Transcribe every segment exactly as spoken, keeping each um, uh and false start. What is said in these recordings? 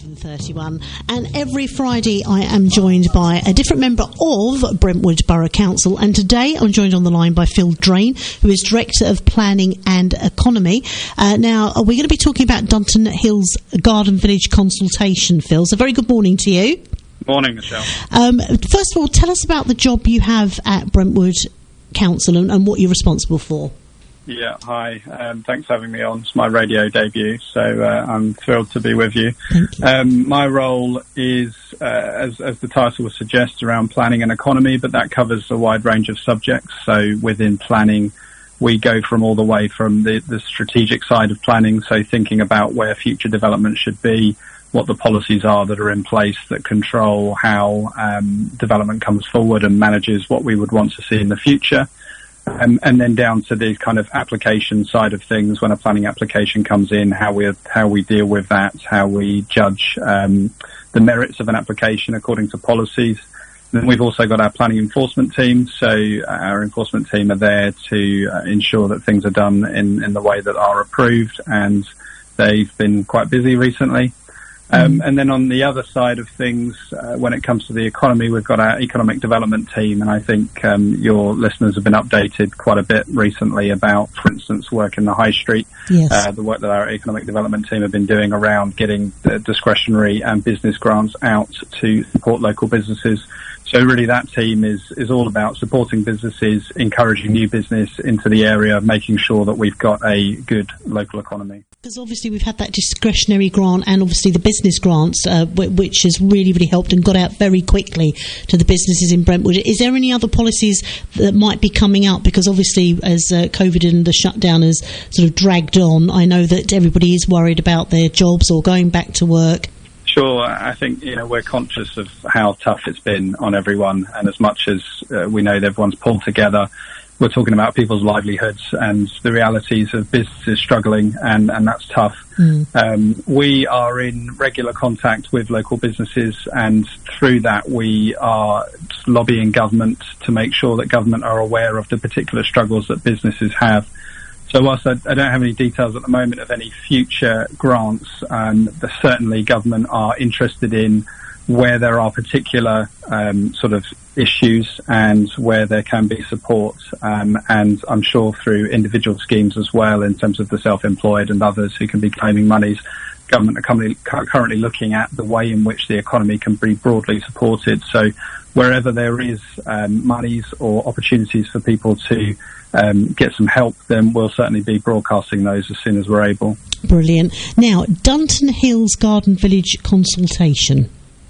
eleven thirty-one, and every Friday I am joined by a different member of Brentwood Borough Council, and today I'm joined on the line by Phil Drain, who is Director of Planning and Economy. Uh, now, we're going to be talking about Dunton Hills Garden Village consultation, Phil, so very good morning to you. Morning, Michelle. Um, first of all, tell us about the job you have at Brentwood Council and, and what you're responsible for. Yeah, hi. Um, thanks for having me on. It's my radio debut, so uh, I'm thrilled to be with you. Thank you. Um, my role is, uh, as, as the title would suggest, around planning and economy, but that covers a wide range of subjects. So within planning, we go from all the way from the, the strategic side of planning, so thinking about where future development should be, what the policies are that are in place that control how um, development comes forward and manages what we would want to see in the future. Um, and then down to the kind of application side of things, when a planning application comes in, how we how we deal with that, how we judge um, the merits of an application according to policies. Then we've also got our planning enforcement team. So our enforcement team are there to uh, ensure that things are done in, in the way that are approved, and they've been quite busy recently. Um, and then on the other side of things, uh, when it comes to the economy, we've got our economic development team, and I think um, your listeners have been updated quite a bit recently about, for instance, work in the high street, yes. uh, the work that our economic development team have been doing around getting the discretionary and business grants out to support local businesses. So really that team is, is all about supporting businesses, encouraging new business into the area, making sure that we've got a good local economy. Because obviously we've had that discretionary grant and obviously the business grants, uh, which has really, really helped and got out very quickly to the businesses in Brentwood. Is there any other policies that might be coming up? Because obviously as uh, COVID and the shutdown has sort of dragged on, I know that everybody is worried about their jobs or going back to work. Sure. I think, you know, we're conscious of how tough it's been on everyone. And as much as uh, we know that everyone's pulled together, we're talking about people's livelihoods and the realities of businesses struggling, and, and that's tough. Mm. Um, we are in regular contact with local businesses, and through that we are lobbying government to make sure that government are aware of the particular struggles that businesses have. So whilst I, I don't have any details at the moment of any future grants, um, certainly government are interested in where there are particular um, sort of issues and where there can be support. Um, and I'm sure through individual schemes as well, in terms of the self-employed and others who can be claiming monies, government are currently, currently looking at the way in which the economy can be broadly supported. So wherever there is um, monies or opportunities for people to um, get some help, then we'll certainly be broadcasting those as soon as we're able. Brilliant. Now, Dunton Hills Garden Village consultation.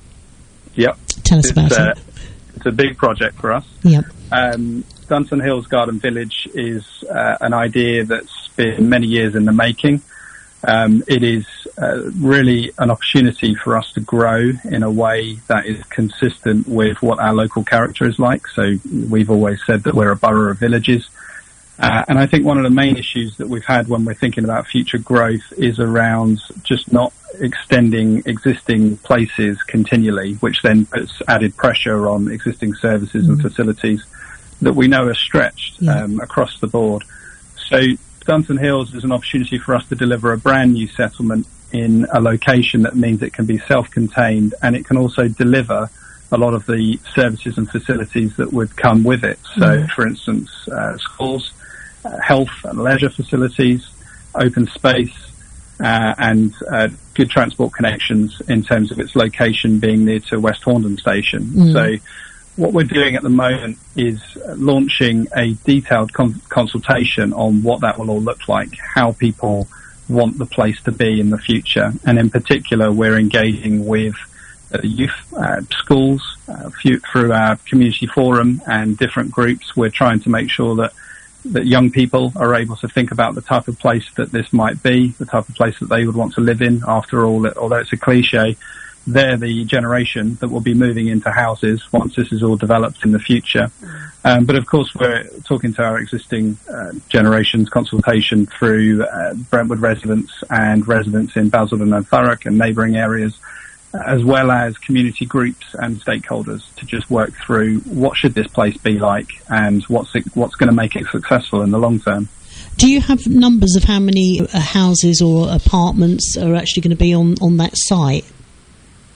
Yep. Tell us it's, about uh, it. It's a big project for us. Yep. Um, Dunton Hills Garden Village is uh, an idea that's been many years in the making. Um, it is uh, really an opportunity for us to grow in a way that is consistent with what our local character is like. So we've always said that we're a borough of villages. Uh, and I think one of the main issues that we've had when we're thinking about future growth is around just not extending existing places continually, which then puts added pressure on existing services mm-hmm. and facilities that we know are stretched yeah. um, across the board. So Dunton Hills is an opportunity for us to deliver a brand new settlement in a location that means it can be self-contained, and it can also deliver a lot of the services and facilities that would come with it. So, mm. for instance, uh, schools, uh, health and leisure facilities, open space, uh, and uh, good transport connections in terms of its location being near to West Horndon Station. Mm. So what we're doing at the moment is launching a detailed con- consultation on what that will all look like, how people want the place to be in the future. And in particular, we're engaging with uh, youth, uh, schools, uh, few, through our community forum and different groups. We're trying to make sure that, that young people are able to think about the type of place that this might be, the type of place that they would want to live in. After all, although it's a cliche, they're the generation that will be moving into houses once this is all developed in the future. Um, but of course, we're talking to our existing uh, generations consultation through uh, Brentwood residents and residents in Basildon and Thurrock and neighbouring areas, as well as community groups and stakeholders to just work through what should this place be like and what's it, what's going to make it successful in the long term. Do you have numbers of how many uh, houses or apartments are actually going to be on, on that site?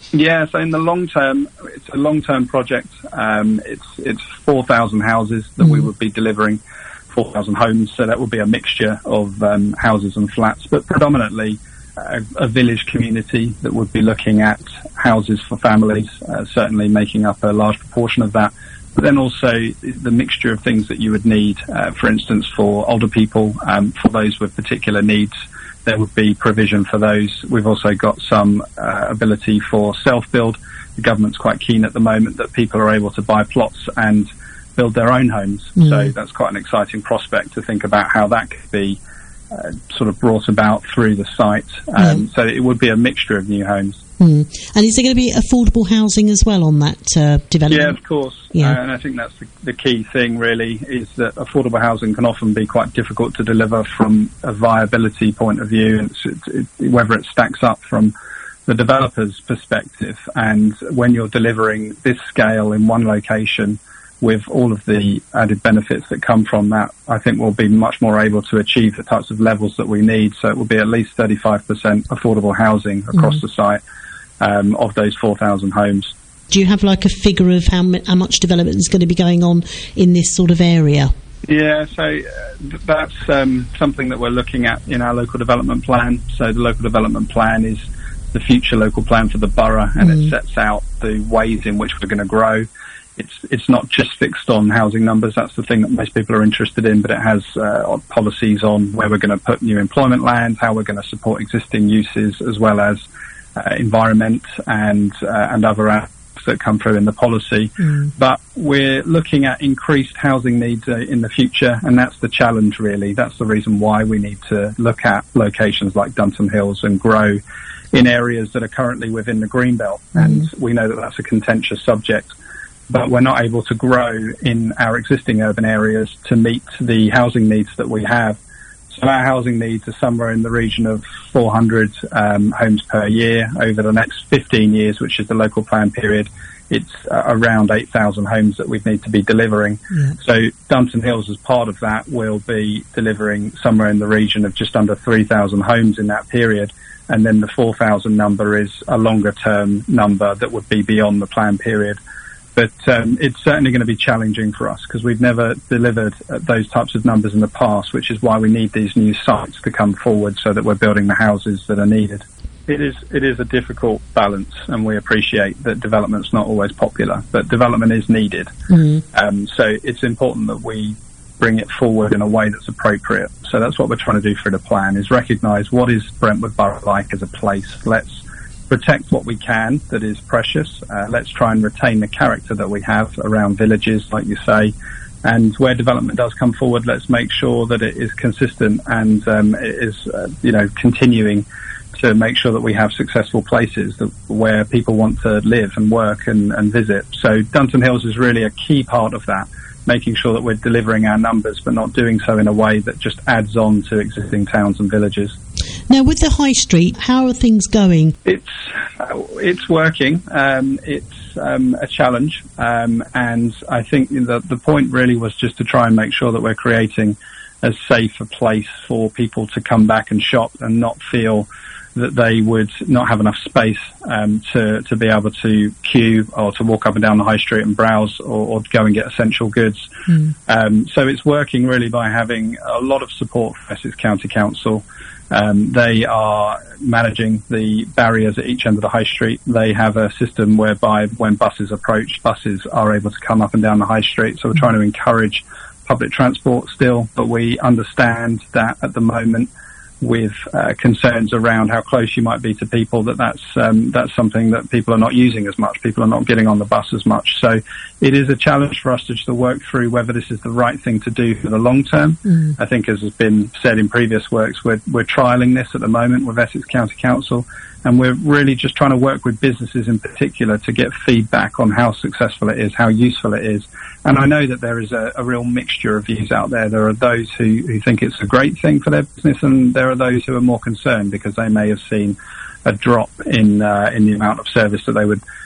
Yeah, so in the long term, it's a long-term project. Um, it's it's four thousand houses that mm. we would be delivering, four thousand homes. So that would be a mixture of um, houses and flats, but predominantly a, a village community that would be looking at houses for families, uh, certainly making up a large proportion of that. But then also the mixture of things that you would need, uh, for instance, for older people, um, for those with particular needs. There would be provision for those. We've also got some uh, ability for self-build. The government's quite keen at the moment that people are able to buy plots and build their own homes. Mm. So that's quite an exciting prospect to think about how that could be uh, sort of brought about through the site. Um, mm. So it would be a mixture of new homes. Mm. And is there going to be affordable housing as well on that uh, development? Yeah, of course. Yeah. Uh, and I think that's the, the key thing, really, is that affordable housing can often be quite difficult to deliver from a viability point of view, and it's, it, it, whether it stacks up from the developer's perspective. And when you're delivering this scale in one location with all of the added benefits that come from that, I think we'll be much more able to achieve the types of levels that we need. So it will be at least thirty-five percent affordable housing across mm. the site. Um, of those four thousand homes. Do you have like a figure of how, m- how much development is going to be going on in this sort of area? Yeah, so uh, th- that's um, something that we're looking at in our local development plan. So the local development plan is the future local plan for the borough, and mm. it sets out the ways in which we're going to grow. It's it's not just fixed on housing numbers. That's the thing that most people are interested in, but it has uh, policies on where we're going to put new employment land, how we're going to support existing uses, as well as Uh, environment and uh, and other aspects that come through in the policy. Mm. But we're looking at increased housing needs uh, in the future, and that's the challenge, really. That's the reason why we need to look at locations like Dunton Hills and grow in areas that are currently within the Greenbelt. Mm. And we know that that's a contentious subject, but we're not able to grow in our existing urban areas to meet the housing needs that we have. So our housing needs are somewhere in the region of four hundred um, homes per year over the next fifteen years, which is the local plan period. It's uh, around eight thousand homes that we'd need to be delivering. Yeah. So Dunton Hills, as part of that, will be delivering somewhere in the region of just under three thousand homes in that period. And then the four thousand number is a longer term number that would be beyond the plan period. But um, it's certainly going to be challenging for us because we've never delivered those types of numbers in the past, which is why we need these new sites to come forward so that we're building the houses that are needed. It is it is a difficult balance, and we appreciate that development's not always popular, but development is needed. Mm-hmm. Um, so it's important that we bring it forward in a way that's appropriate. So that's what we're trying to do through the plan, is recognise what is Brentwood Borough like as a place. Let's protect what we can that is precious. Uh, let's try and retain the character that we have around villages, like you say. And where development does come forward, let's make sure that it is consistent and um, it is, uh, you know, continuing to make sure that we have successful places that, where people want to live and work and, and visit. So Dunton Hills is really a key part of that, making sure that we're delivering our numbers, but not doing so in a way that just adds on to existing towns and villages. Now, with the high street, how are things going? It's uh, it's working. Um, it's um, a challenge, um, and I think the the point really was just to try and make sure that we're creating as safe a place for people to come back and shop and not feel that they would not have enough space um, to, to be able to queue or to walk up and down the high street and browse or, or go and get essential goods. Mm. Um, so it's working really by having a lot of support from Essex County Council. Um, they are managing the barriers at each end of the high street. They have a system whereby when buses approach, buses are able to come up and down the high street. So we're trying to encourage public transport still, but we understand that at the moment, with uh, concerns around how close you might be to people, that that's um, that's something that people are not using as much. People are not getting on the bus as much. So it is a challenge for us to just to work through whether this is the right thing to do for the long term. Mm. I think, as has been said in previous works, we're we're trialling this at the moment with Essex County Council, and we're really just trying to work with businesses in particular to get feedback on how successful it is, how useful it is. And I know that there is a, a real mixture of views out there. There are those who, who think it's a great thing for their business, and there are those who are more concerned because they may have seen a drop in uh, in the amount of service that they would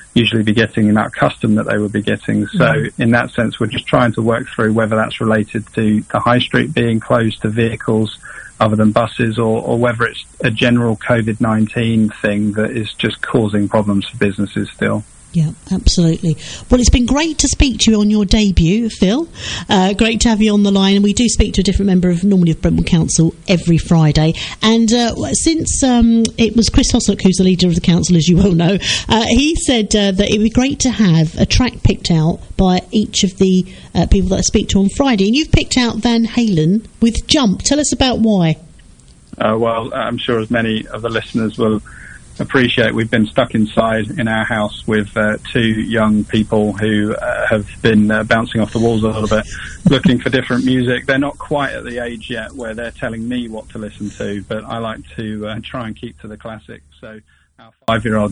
usually be getting the amount of custom that they would be getting. So mm. in that sense, we're just trying to work through whether that's related to the high street being closed to vehicles other than buses, or, or whether it's a general COVID nineteen thing that is just causing problems for businesses still. Yeah, absolutely. Well, it's been great to speak to you on your debut, Phil. Uh, great to have you on the line. And we do speak to a different member of normally of Brentwood Council every Friday. And uh, since um, it was Chris Hossock, who's the leader of the council, as you well know, uh, he said uh, that it would be great to have a track picked out by each of the uh, people that I speak to on Friday. And you've picked out Van Halen with Jump. Tell us about why. Uh, well, I'm sure as many of the listeners will appreciate, we've been stuck inside in our house with uh, two young people who uh, have been uh, bouncing off the walls a little bit, looking for different music. They're not quite at the age yet where they're telling me what to listen to, but I like to uh, try and keep to the classics. So our five-year-old